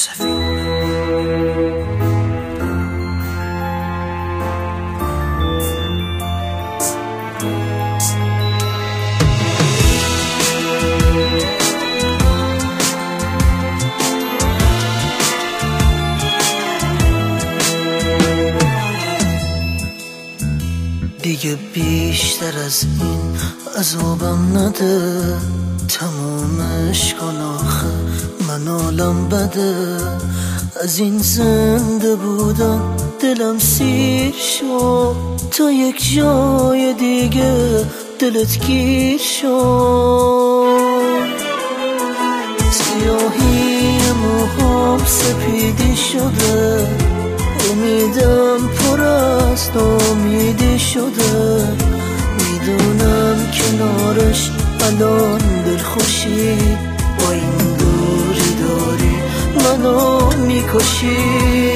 دیگه بیشتر از این عذابم نده، تمومش کن آخه من حالم بده. از این زنده بودم دلم سیر شد، تا یک جای دیگه دلت گیر شد. سیاهی موهام سپیدی شده، امیدم پر از ناامیدی شده. میدونم کنارش الان دلخوشی، با این دوری داری منو میکشی.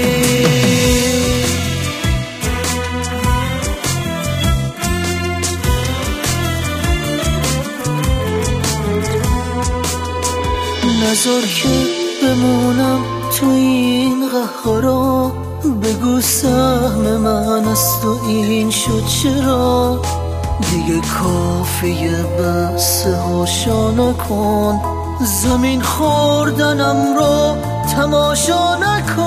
نذار که بمونم تو این قهرها، بگو سهم من از تو این شد چرا. دیگه کافیه بس هاشا نکن، زمین خوردنم رو تماشا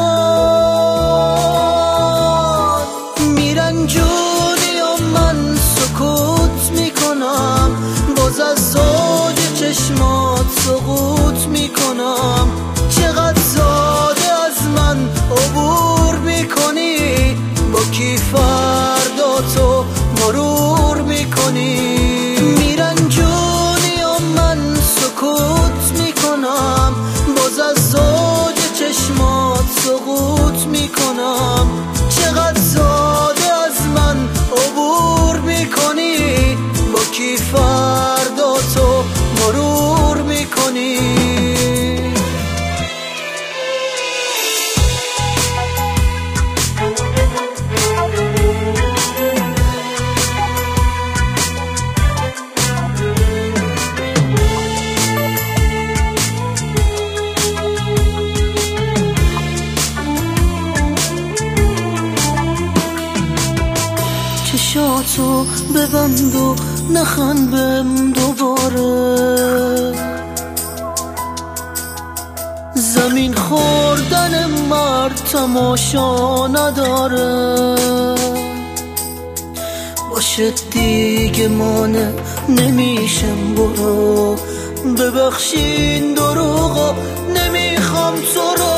نکن. میرنجونی و من سکوت میکنم، باز از زوج چشمات سقوط میکنم. چقدر زاده از من عبور میکنی، با کی فردا تو مرور میکنی. میرنجونی و من سکوت میکنم، باز از زوج چشمات سقوط میکنم. چقدر زاده از من عبور میکنی، با کی فردا تو مرور میکنی. چشاتو ببند و نخند بهم دوباره، زمین خوردن مرد تماشا نداره. باشه دیگه مانع نمیشم، برو ببخشین دروغو نمیخوام تو رو.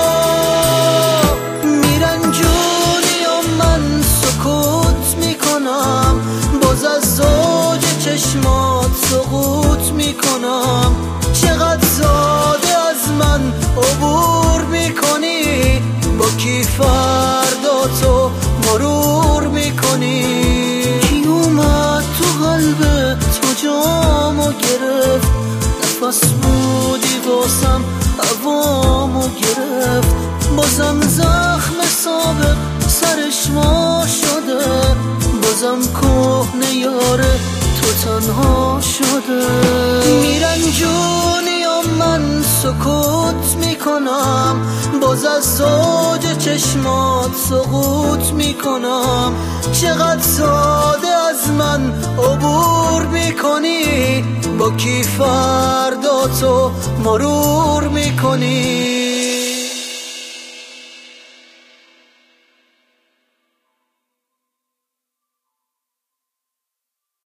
باز از زوج چشمات سقوط میکنم. چقدر زاده از من عبور میکنی، با کی فردا تو مرور میکنی. کی اومد تو قلب تو جامو گرفت، نفس بودی واسم هوامو گرفت. بازم زخم سابق سرش ما شده، بازم کهنه یاره تو تنها شده. میرنجونی و من سکوت میکنم، باز از زوج چشمات سقوط میکنم. چقدر ساده از من عبور میکنی، با کی فردا تو مرور میکنی.